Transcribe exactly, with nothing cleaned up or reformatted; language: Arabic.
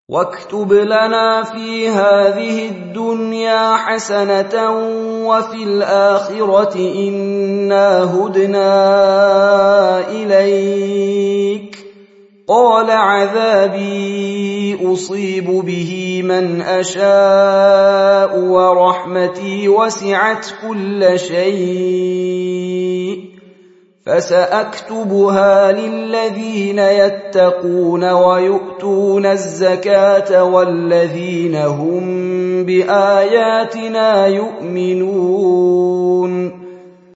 واكتب لنا في هذه الدنيا حسنة وفي الآخرة إنا هدنا إليك. قال عذابي أصيب به من أشاء ورحمتي وسعت كل شيء فسأكتبها للذين يتقون ويؤتون الزكاة والذين هم بآياتنا يؤمنون.